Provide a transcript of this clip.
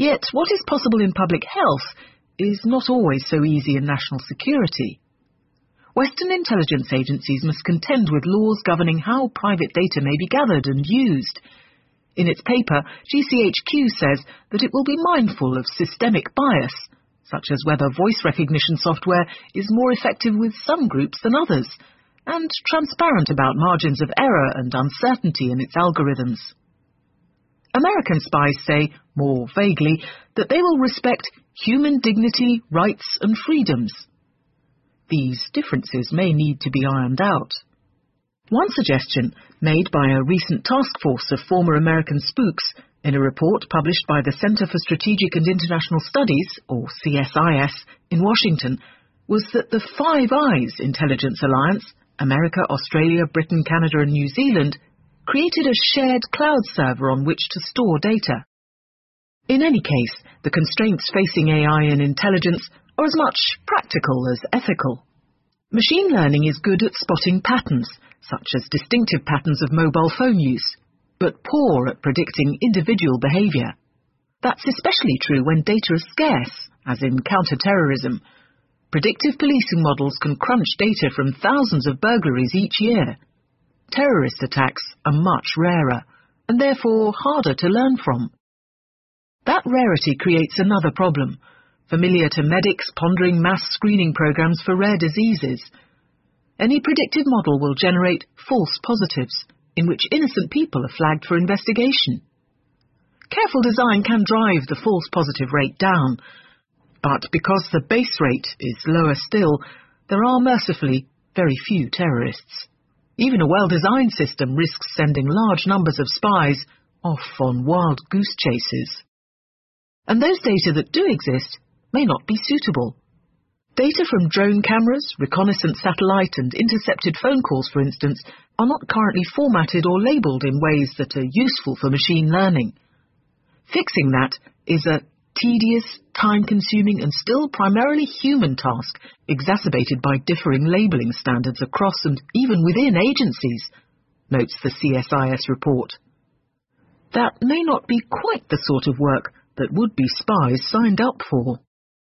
Yet what is possible in public health is not always so easy in national security. Western intelligence agencies must contend with laws governing how private data may be gathered and used. In its paper, GCHQ says that it will be mindful of systemic bias, such as whether voice recognition software is more effective with some groups than others, and transparent about margins of error and uncertainty in its algorithms. American spies say, more vaguely, that they will respect human dignity, rights and freedoms. These differences may need to be ironed out. One suggestion, made by a recent task force of former American spooks in a report published by the Center for Strategic and International Studies, or CSIS, in Washington, was that the Five Eyes intelligence alliance, America, Australia, Britain, Canada and New Zealand, created a shared cloud server on which to store data. In any case, the constraints facing AI in intelligence are as much practical as ethical. Machine learning is good at spotting patterns, such as distinctive patterns of mobile phone use, but poor at predicting individual behavior. That's especially true when data is scarce, as in counter-terrorism. Predictive policing models can crunch data from thousands of burglaries each year. Terrorist attacks are much rarer, and therefore harder to learn from. That rarity creates another problem, familiar to medics pondering mass screening programs for rare diseases. Any predictive model will generate false positives, in which innocent people are flagged for investigation. Careful design can drive the false positive rate down, but because the base rate is lower still, there are mercifully very few terrorists. Even a well-designed system risks sending large numbers of spies off on wild goose chases. And those data that do exist may not be suitable. Data from drone cameras, reconnaissance satellite and intercepted phone calls, for instance, are not currently formatted or labelled in ways that are useful for machine learning. Fixing that is a tedious, time-consuming and still primarily human task, exacerbated by differing labelling standards across and even within agencies, notes the CSIS report. That may not be quite the sort of work that would-be spies signed up for.